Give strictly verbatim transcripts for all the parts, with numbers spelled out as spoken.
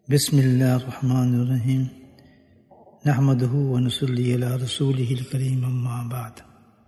Bismillah ar-Rahman ar-Rahim. Nahmaduhu wa nusalli ala rasulihi al-kareem amma ba'd.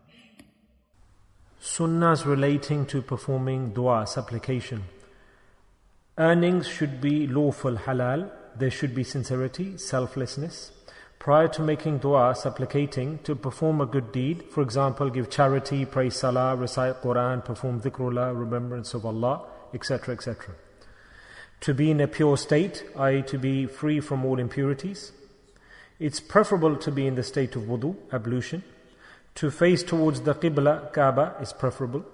Sunnahs relating to performing dua, supplication. Earnings should be lawful, halal. There should be sincerity, selflessness. Prior to making dua, supplicating, to perform a good deed, for example, give charity, pray salah, recite Quran, perform dhikrullah, remembrance of Allah, et cetera, et cetera. To be in a pure state, that is to be free from all impurities. It's preferable to be in the state of wudu, ablution. To face towards the Qibla, Kaaba, is preferable.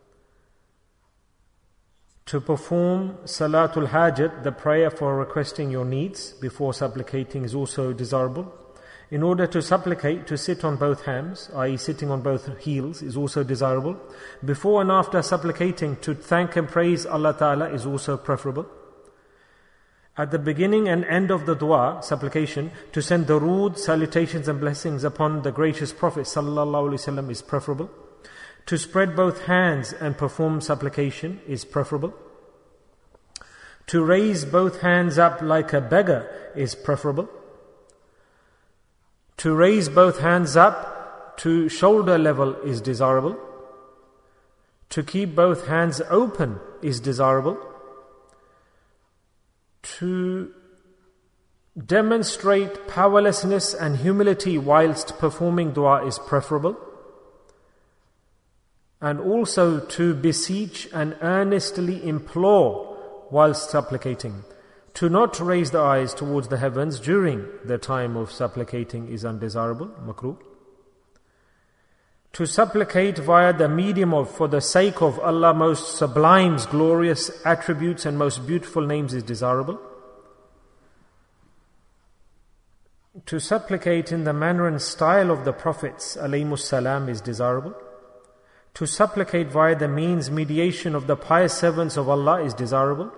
To perform Salatul Hajat, the prayer for requesting your needs before supplicating, is also desirable. In order to supplicate, to sit on both hands, that is sitting on both heels, is also desirable. Before and after supplicating, to thank and praise Allah Ta'ala is also preferable. At the beginning and end of the dua, supplication, to send durood, salutations and blessings upon the gracious Prophet Sallallahu Alaihi Wasallam is preferable. To spread both hands and perform supplication is preferable. To raise both hands up like a beggar is preferable. To raise both hands up to shoulder level is desirable. To keep both hands open is desirable. To demonstrate powerlessness and humility whilst performing dua is preferable. And also to beseech and earnestly implore whilst supplicating. To not raise the eyes towards the heavens during the time of supplicating is undesirable, makruh. To supplicate via the medium of, for the sake of Allah most sublime's glorious attributes and most beautiful names is desirable. To supplicate in the manner and style of the Prophets alayhimus salam is desirable. To supplicate via the means, mediation of the pious servants of Allah is desirable.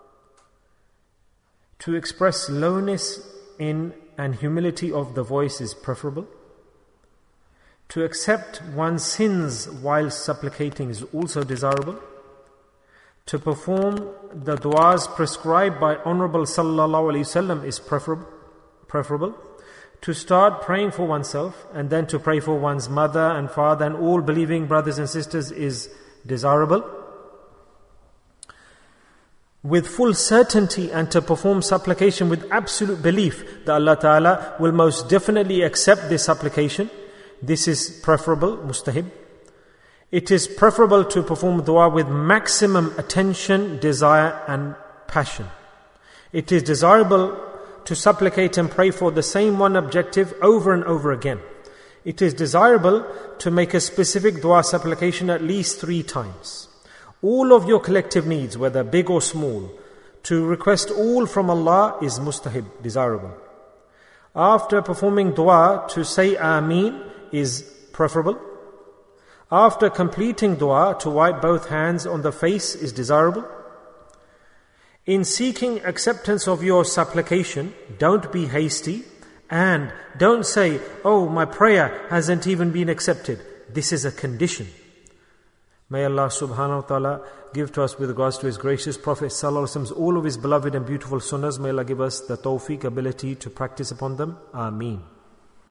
To express lowness in and humility of the voice is preferable. To accept one's sins while supplicating is also desirable. To perform the du'as prescribed by Honorable Sallallahu Alaihi Wasallam is preferable. preferable. To start praying for oneself and then to pray for one's mother and father and all believing brothers and sisters is desirable. With full certainty, and to perform supplication with absolute belief that Allah Ta'ala will most definitely accept this supplication. This is preferable, mustahib. It is preferable to perform dua with maximum attention, desire and passion. It is desirable to supplicate and pray for the same one objective over and over again. It is desirable to make a specific dua supplication at least three times. All of your collective needs, whether big or small, to request all from Allah is mustahib, desirable. After performing dua, to say Ameen is preferable. After completing dua, to wipe both hands on the face is desirable. In seeking acceptance of your supplication, don't be hasty and don't say, oh, my prayer hasn't even been accepted. This is a condition. May Allah subhanahu wa ta'ala give to us with regards to His gracious Prophet sallallahu alaihi wasallam all of His beloved and beautiful sunnahs. May Allah give us the tawfiq, ability to practice upon them. Ameen.